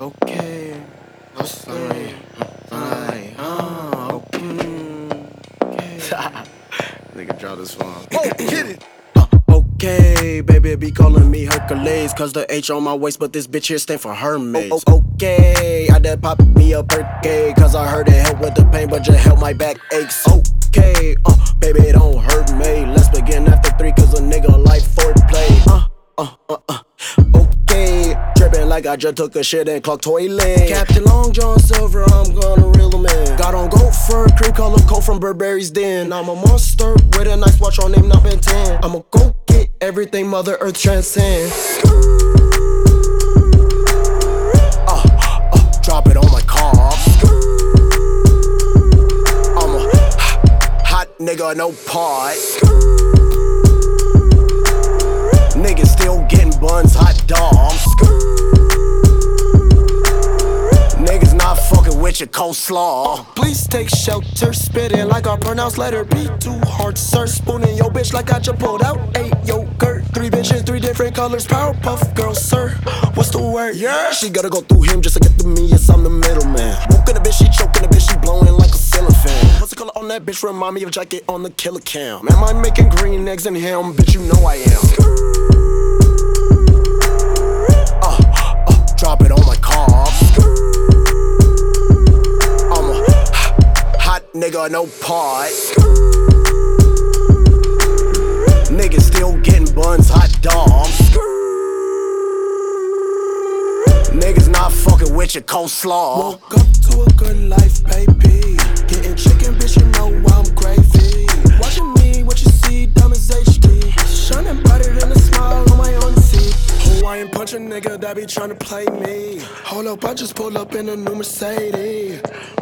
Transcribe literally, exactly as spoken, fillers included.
Okay, what's the like, uh, okay. Nigga drop this one. Oh, get it! Okay, baby be calling me Hercules, cause the H on my waist, but this bitch here stand for Hermes. Oh, oh, okay, I done pop me a Perky, cause I heard it help with the pain, but just help my back aches. Okay, uh, baby it don't hurt me. Let's begin after three, cause a nigga like foreplay. Uh, uh, uh, uh. Okay, trippin' like I just took a shit and clocked toilet. Captain Long John Silver, I'm gonna reel him in. Got on gold fur, cream color coat from Burberry's Den. I'm a monster with a nice watch on name not Ben ten. I'ma go get everything Mother Earth transcends. Uh, uh, drop it on my car. I'm a hot nigga, no part. Niggas still getting buns, hot dogs. Niggas not fucking with your coleslaw. Uh, please take shelter, spitting like I pronounce letter B. Too hard, sir. Spooning your bitch like I just pulled out eight yogurt. Three bitches, three different colors. Powerpuff girl, sir. What's the word? Yeah. She gotta go through him just to get to me. Yes, I'm the middleman. Woken a bitch, she choking a bitch, she blowing like a ceiling fan. What's the color on that bitch? Remind me of jacket on the killer cam. Am I making green eggs in him? Bitch, you know I am. Drop it on my car. I'm a hot nigga, no part. Niggas still getting buns, hot dogs. Niggas not fucking with your coleslaw. Woke up to a good life, baby. Getting chicken, bitch, you know I'm gravy. Watching me, what you see, dumb as H D. Shining brighter than a smile on my own teeth. Hawaiian punch a nigga that be tryna play me. Hold up, I just pulled up in a new Mercedes.